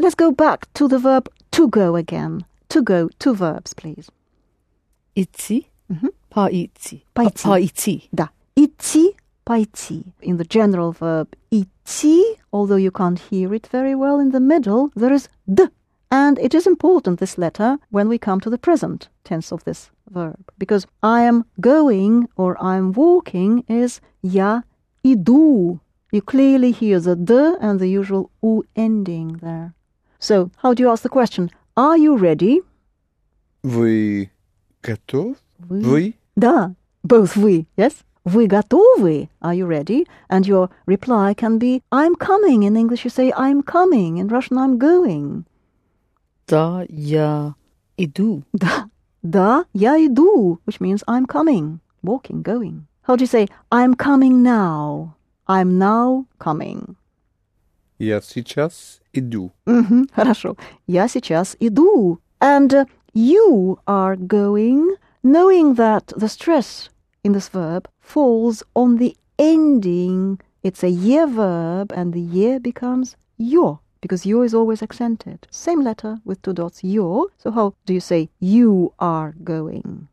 let's go back to the verb to go again. To go, two verbs, please. Идти, пойти. Пойти. Пойти. Да. Идти, пойти. In the general verb идти, although you can't hear it very well in the middle, there is d. And it is important, this letter, when we come to the present tense of this verb. Because I am going or I am walking is я иду. You clearly hear the d and the usual u ending there. So, how do you ask the question? Are you ready? Вы готов? Вы? Да, both вы, yes? Вы готовы? Are you ready? And your reply can be I'm coming. In English you say I'm coming. In Russian I'm going. Да, я иду. Да, я иду, which means I'm coming, walking, going. How do you say I'm coming now? I'm now coming. Я сейчас иду. Хорошо. Я сейчас иду. And you are going, knowing that the stress in this verb falls on the ending. It's a ye verb and the ye becomes yo, because yo is always accented. Same letter with two dots, yo. So how do you say you are going?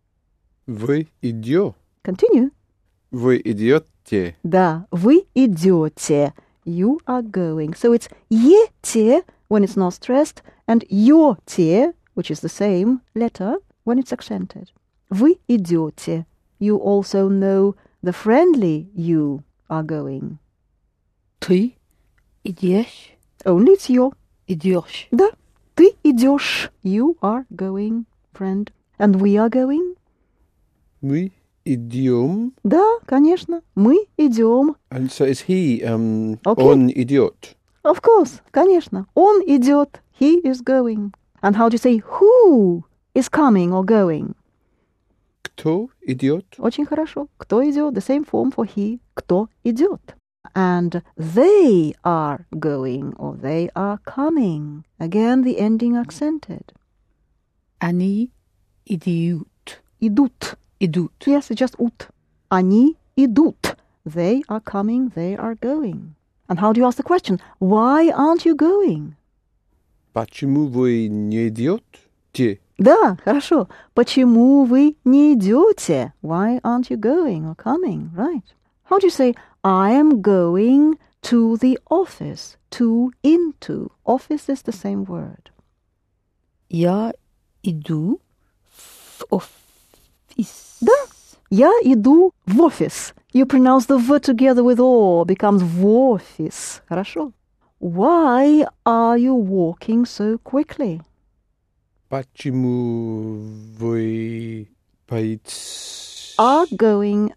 Вы идете. Continue. Вы идете. Да, вы идете. You are going. So it's ете when it's not stressed and йоте, which is the same letter, when it's accented. Вы идете. You also know the friendly you are going. Ты идешь. Only it's yo. Идешь. Да, ты идешь. You are going, friend. And we are going? Мы идем. Да, конечно. Мы идем. And so is he, Okay. он идет. Of course, конечно. Он идет. He is going. And how do you say who is coming or going? Кто идет? Очень хорошо. Кто идет? The same form for he. Кто идет? And they are going or they are coming. Again, the ending accented. Они идут. Идут. Идут. Yes, it's just ut. Они идут. They are coming, they are going. And how do you ask the question? Why aren't you going? Почему вы не идете? Да, хорошо. Почему вы не идете? Why aren't you going or coming? Right. How do you say, I am going to the office? To, into. Office is the same word. Я иду в офис. Да. Я иду в офис. You pronounce the v together with o, becomes в офис. Хорошо. Why are you walking so quickly? Почему вы Are going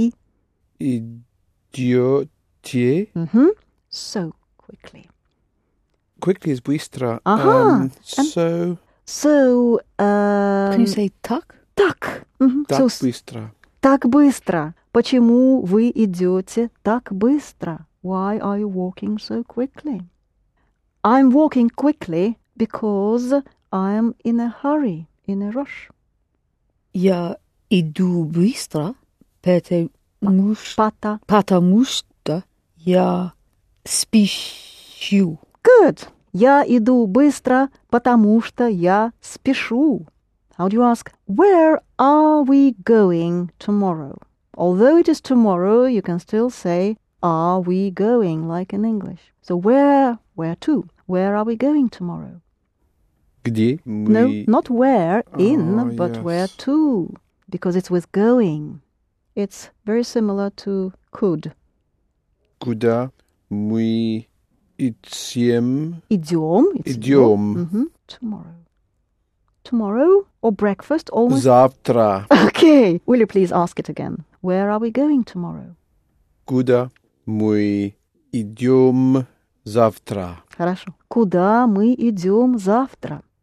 идете? So quickly. Quickly is быстро. Ага. So So, Can you say так? так. так So, быстро. так быстро. Почему вы идете так быстро? Why are you walking so quickly? I'm walking quickly because I'm in a hurry, in a rush. Я иду быстро, потому что я спешу. Good. Я иду быстро, потому что я спешу. How do you ask, where are we going tomorrow? Although it is tomorrow, you can still say, are we going, like in English. So where to? Where are we going tomorrow? Где? No, not where, in, but yes. where to, because it's with going. It's very similar to could. Куда мы идем? Идем. It's Идем. Tomorrow. Tomorrow or breakfast? Almost. Завтра. Okay. Will you please ask it again? Where are we going tomorrow? Куда мы идем завтра? Хорошо. Куда мы идем завтра?